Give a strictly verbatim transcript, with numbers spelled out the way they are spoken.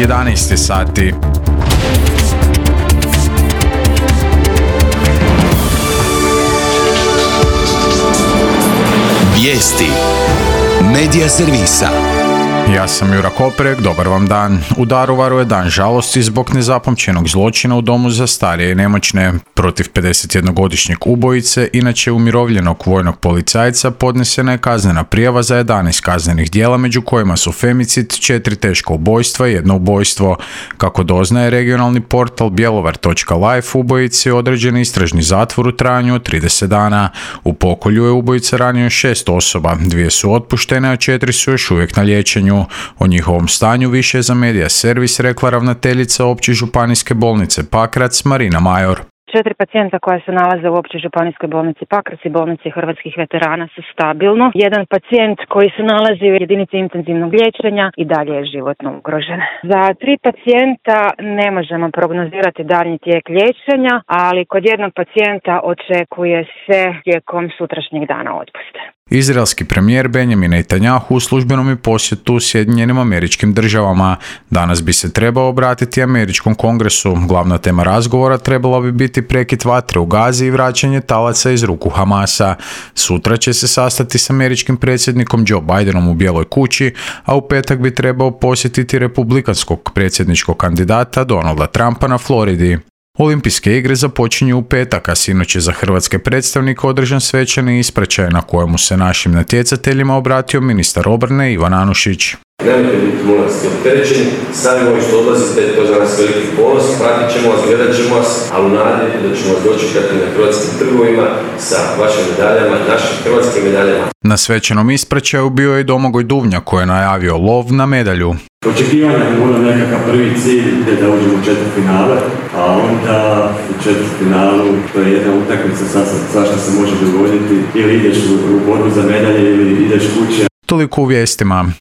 jedanaest sati. Vijesti Medija servisa. Ja sam Jura Koprek, dobar vam dan. U Daruvaru je dan žalosti zbog nezapamćenog zločina u domu za starije i nemoćne. Protiv pedesetjednogodišnjeg ubojice, inače umirovljenog vojnog policajca, podnesena je kaznena prijava za jedanaest kaznenih djela, među kojima su femicid, četiri teška ubojstva i jedno ubojstvo. Kako doznaje regionalni portal bjelovar točka life, ubojici je određen istražni zatvor u trajanju od trideset dana. U pokolju je ubojica ranio šest osoba, dvije su otpuštene, a četiri su još uvijek na liječenju. O njihovom stanju više je za Medija servis rekla ravnateljica Opće županijske bolnice Pakrac Marina Major. Četiri pacijenta koja se nalaze u Općoj županijskoj bolnici Pakrac i bolnici hrvatskih veterana su stabilno. Jedan pacijent koji se nalazi u jedinici intenzivnog liječenja i dalje je životno ugrožen. Za tri pacijenta ne možemo prognozirati daljnji tijek liječenja, ali kod jednog pacijenta očekuje se tijekom sutrašnjeg dana otpuste. Izraelski premijer Benjamin Netanjahu u službenom je posjetu Sjedinjenim Američkim Državama. Danas bi se trebao obratiti Američkom kongresu. Glavna tema razgovora trebala bi biti prekid vatre u Gazi i vraćanje talaca iz ruku Hamasa. Sutra će se sastati s američkim predsjednikom Joe Bidenom u Bijeloj kući, a u petak bi trebao posjetiti republikanskog predsjedničkog kandidata Donalda Trumpa na Floridi. Olimpijske igre započinju u petak, a sinoć je za hrvatske predstavnike održan svečani ispraćaj na kojemu se našim natjecateljima obratio ministar obrane Ivan Anušić. Nemojte biti molarski opterećeni, sami ovi što odlazite, to je za nas veliki ponos, pratit ćemo vas, gledat ćemo vas, ali u nadi da ćemo vas dočekati na hrvatskim trgovima sa vašim medaljama, našim hrvatskim medaljama. Na svečanom ispraćaju bio je i Domagoj Duvnja koji je najavio lov na medalju. Očekivanja je možda nekakav prvi cilj je da uđemo u četvrtfinale, a onda u četvrtfinalu to je jedna utakmica svašta se može dogoditi, ili ideš u, u borbu za medalje ili ideš kuće. Toliko u vijestima.